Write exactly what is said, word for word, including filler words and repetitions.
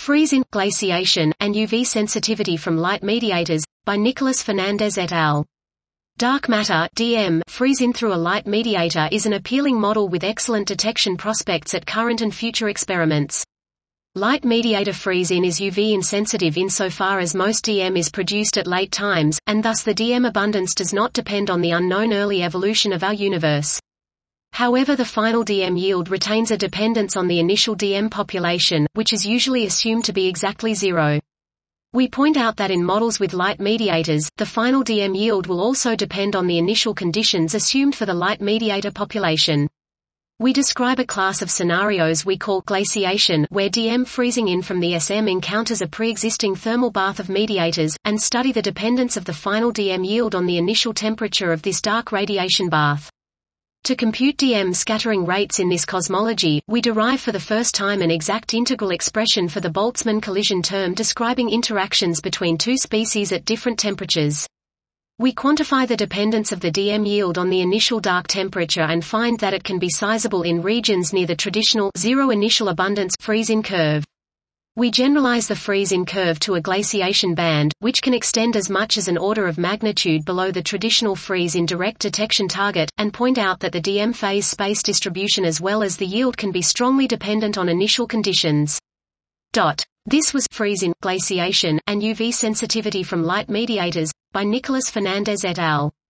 Freeze-in, glaciation, and U V sensitivity from light mediators, by Nicolas Fernandez et al. Dark matter D M freeze-in through a light mediator is an appealing model with excellent detection prospects at current and future experiments. Light mediator freeze-in is U V insensitive insofar as most D M is produced at late times, and thus the D M abundance does not depend on the unknown early evolution of our universe. However, the final D M yield retains a dependence on the initial D M population, which is usually assumed to be exactly zero. We point out that in models with light mediators, the final D M yield will also depend on the initial conditions assumed for the light mediator population. We describe a class of scenarios we call glaciation, where D M freezing in from the S M encounters a pre-existing thermal bath of mediators, and study the dependence of the final D M yield on the initial temperature of this dark radiation bath. To compute D M scattering rates in this cosmology, we derive for the first time an exact integral expression for the Boltzmann collision term describing interactions between two species at different temperatures. We quantify the dependence of the D M yield on the initial dark temperature and find that it can be sizable in regions near the traditional zero initial abundance freeze-in curve. We generalize the freeze-in curve to a glaciation band, which can extend as much as an order of magnitude below the traditional freeze-in direct detection target, and point out that the D M phase space distribution as well as the yield can be strongly dependent on initial conditions. Dot. This was Freeze-in, Glaciation, and U V Sensitivity from Light Mediators, by Nicolas Fernandez et al.